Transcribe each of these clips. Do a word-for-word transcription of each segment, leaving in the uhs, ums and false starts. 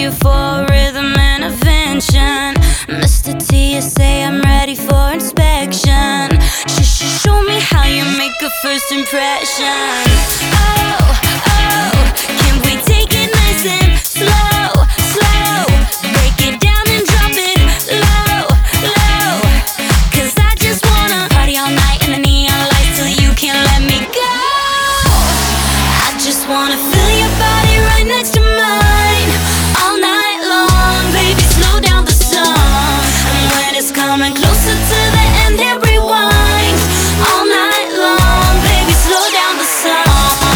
you for rhythm intervention. Mister T S A, I'm ready for inspection. Sh sh Show me how you make a first impression. Oh, oh, can we take it nice and slow, slow? Break it down and drop it low, low. Cause I just wanna party all night in the neon lights till you can't let me go. I just wanna feel your body right next to mine all night long. Baby, slow down the song, and when it's coming closer to the end, hit rewind all night long. Baby, slow down the song.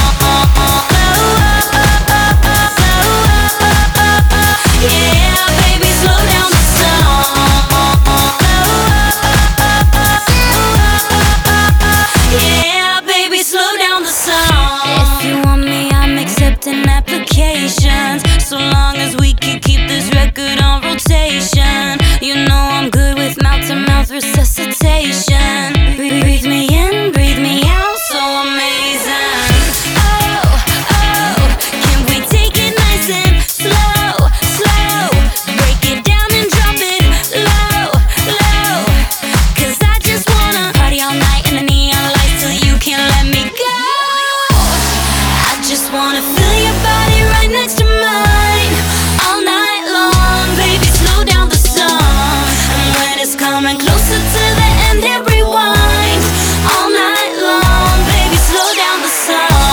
Yeah, baby, slow down the song. Yeah, baby, slow down the song. If you want me, I'm accepting applications, so long as we can keep this record on rotation. You know I'm good with mouth-to-mouth resuscitation. Breathe me in, breathe me out, so amazing. Oh, oh, can we take it nice and slow, slow? Break it down and drop it low, low. Cause I just wanna party all night in the neon lights till you can't let me go. I just wanna feel your body right next to mine all night long. Baby, slow down the song, and when it's coming closer to the end, hit rewind all night long. Baby, slow down the song.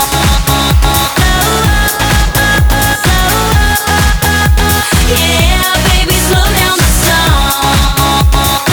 Yeah, baby, slow down the song.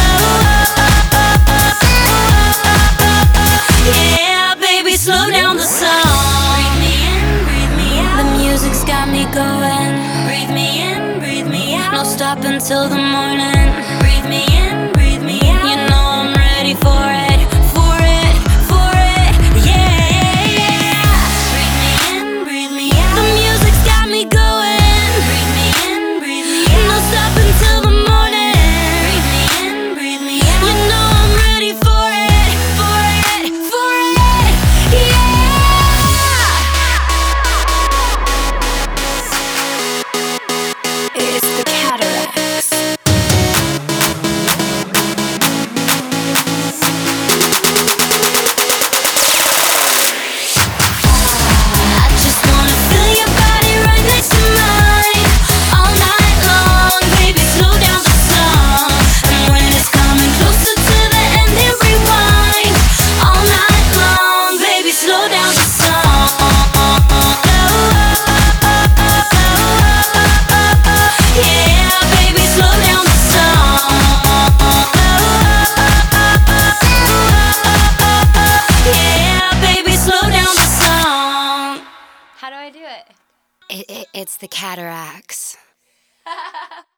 Yeah, baby, slow down the song. Breathe me in, breathe me out. The music's got me going. Breathe me in, breathe me out. No stop until the morning. Breathe me in, breathe me out. You know I'm ready for it, for it, for it. Yeah, yeah, yeah. Breathe me in, breathe me out. The music's got me going. Breathe me in, breathe me out. No stop until the morning. Breathe me in, breathe me out. You know I'm ready for it, for it, for it. Yeah. It's the Cataracts. I just wanna feel your body right next to mine all night long. Baby, slow down the song, and when it's coming closer to the end, hit rewind all night long. Baby, slow down the song. Yeah, baby, slow down the song. Yeah, baby, slow down the song. How do I do it? It, it it's the Cataracts.